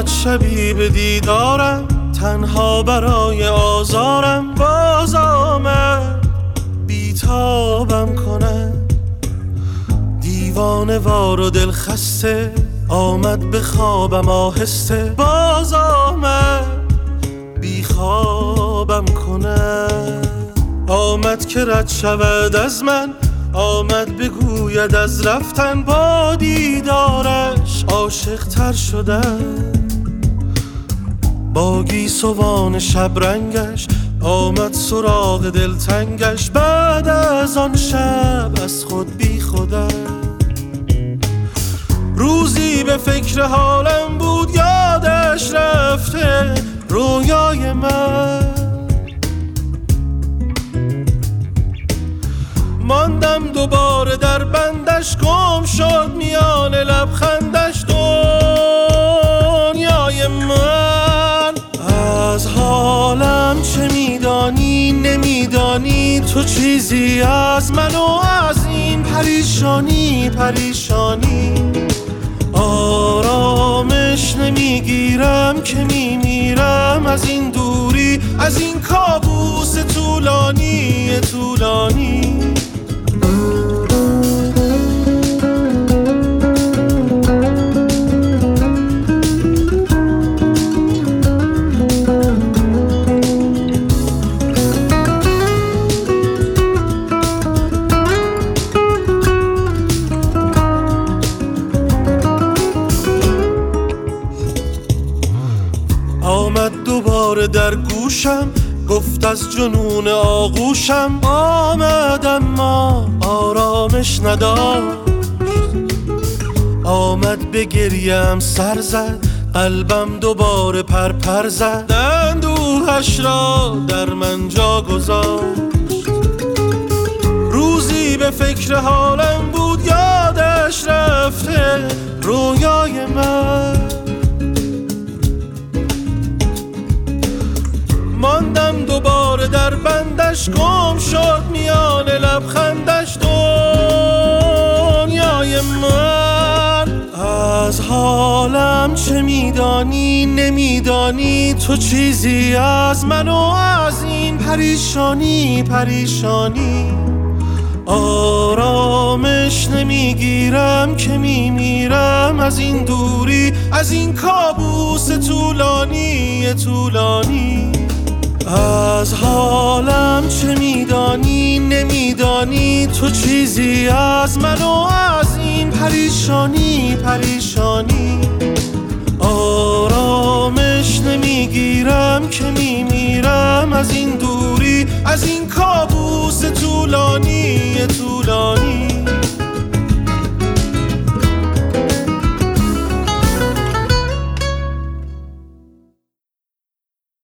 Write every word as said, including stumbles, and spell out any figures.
آمد شبی به دیدارم، تنها برای آزارم باز آمد بیتابم کنم. دیوانه وار و دل خسته آمد به خوابم آهسته، باز آمد بی خوابم کنم. آمد که رد شود از من، آمد بگوید از رفتن، با دیدارش عاشق تر شدم. با گیسوان شبرنگش آمد سراغ دلتنگش، بعد از آن شب از خود بی خودم. روزی به فکر حالم بود یادش رفته رویای من، ماندم دوباره در بندش، گم شد میان لبخندش دنیای من. از حالم چه میدانی نمیدانی تو چیزی از من و از این پریشانی پریشانی. آرامش نمیگیرم که میمیرم از این دوری، از این کابوس طولانی طولانی. آمد دوباره در گوشم، گفت از جنون آغوشم، آمد اما آرامش نداشت. آمد به گریم سر زد، قلبم دوباره پرپر زد، اندوهش را در من جا گذاشت. روزی به فکر حالم بود یادش رفته رویای من، ماندم دوباره در بندش، گم شد میان لبخندش دنیای من. از حالم چه میدانی نمیدانی تو چیزی از من و از این پریشانی پریشانی. آرامش نمیگیرم که میمیرم از این دوری، از این کابوس طولانی طولانی. از حالم چه میدانی نمیدانی تو چیزی از من و از این پریشانی پریشانی. آرامش نمیگیرم که میمیرم از این دوری، از این کابوس طولانی طولانی.